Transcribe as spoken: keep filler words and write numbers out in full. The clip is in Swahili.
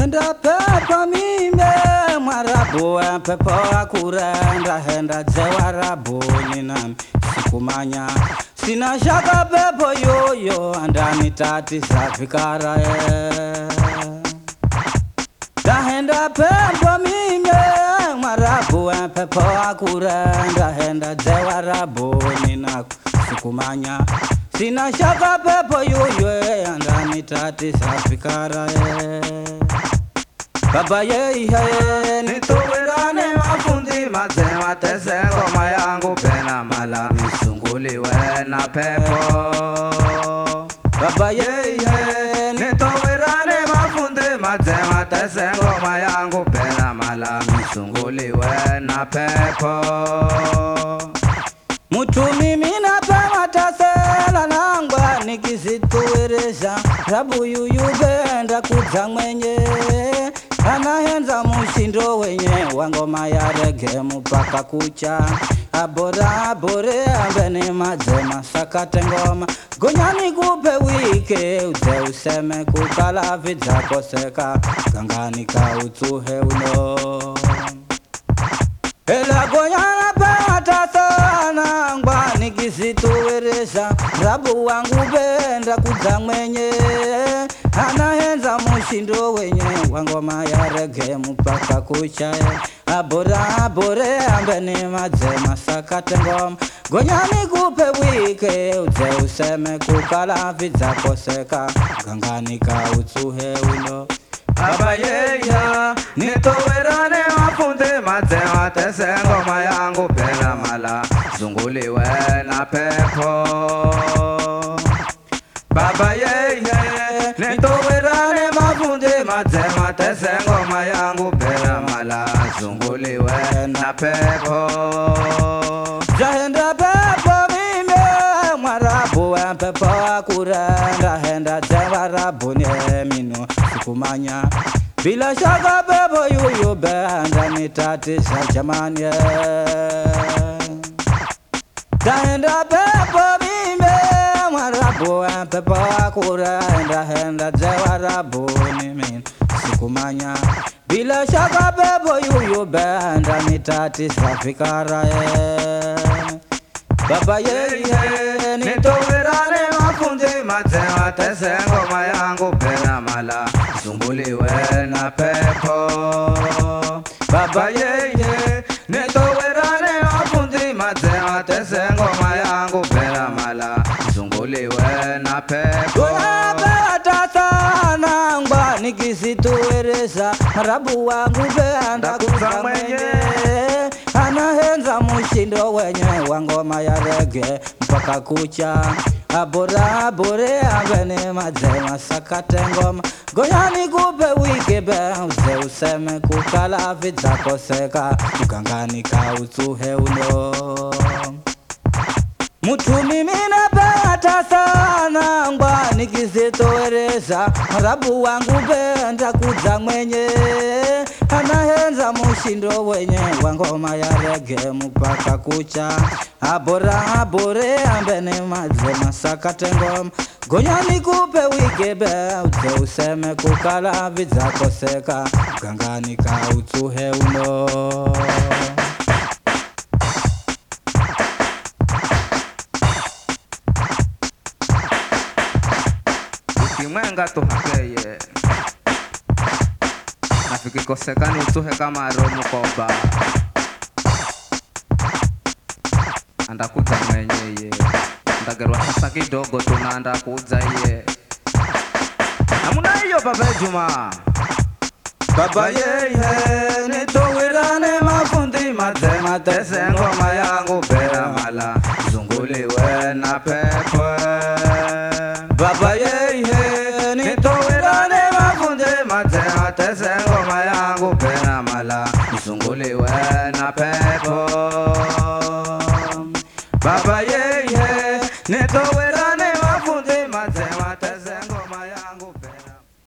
Henda pepo mime mwarabu pepo akurenda henda zewarabu ninami sikumanya sina shaka pepo yoyo andani tati safikara henda pepo mime mwarabu pepo akurenda henda zewarabu ninami sikumanya sina shaka pepo yoyo andani tati safikara Baba ye ye nitowirane mafundi mazema tese ngoma yangu pena mala misunguliwe na pepo Baba ye ye nitowirane mafundi mazema tese ngoma yangu pena mala misunguliwe na pepo Mutu mimi na pema tasela nangwa nikisituweresha Rabu yuyu benda kuza mwenye Anahenza mushindo wenye wangoma ya rege mpaka kucha Abora abore ambeni mazema sakate ngoma Gonyani kupe wike uze useme kukala vidza koseka Gangani ka utuhe uno Ela gonyana pewa tasana ngwa nikisituweresha Rabu wangu benda kuza mwenye Anahenza mushindo wenye wangoma ya rege mpaka kucha Abora abore ambeni mazema sakate ngoma Gonyani kupe wike uze useme kukala vidza koseka Gangani ka utuhe uno Baba yeya nitowerane mafunde mazema tese ngoma yangu pena mala zunguliwe na pepo Baba yeya nitowerane mafunde mazema tese ngoma yangu pena mala zunguliwe na pepo Jahenda pepo mime mwarabu pepo akurenda henda zewarabu nye minu sikumanya Bila shaka pepo yuyu benda nitatisha jamani Jahenda pepo mime mwarabu pepo akurenda henda zewarabu nye minu sikumanya Bila shaka pepo yuyu benda nitatisha fikara Baba ye ye nitowerane mafundi mazema tese ngoma yangu pena mala zunguliwe na pepo Baba ye ye nitowerane mafundi mazema tese ngoma yangu pena mala zunguliwe na pepo Sana ngwa nikisituweresha Rabu wangu benda kuza mwenye Anahenza mushindo wenye wangoma ya rege mpaka kucha Abora abore ambeni mazema sakate ngoma Gonyani kupe wike uze useme kukala vidza koseka Mgangani ka utuhe uno Mutu mimi napenda sana ngwa nikisitoweresha Rabu wangu benda kuza mwenye Anahenza mushindo wenye wangoma ya rege mpaka kucha Abora abore ambeni mazema sakate ngoma Gonyani kupe wike uze useme kukala vidza koseka Gangani ka utuhe uno Mwenga tuhakeye Nafikikosekani utuhe kama romu koba Andakuza mwenye ye Ndagerwa sasa kidogo tunanda kuza ye Namuna hiyo baba Juma Baba ye ye nitowirane mafundi mazema tese ngoma yangu pena mala zunguliwe na pepo Baba ye ye nitowirane mafundi mazema tese ngoma yangu pena mala zunguliwe na pepo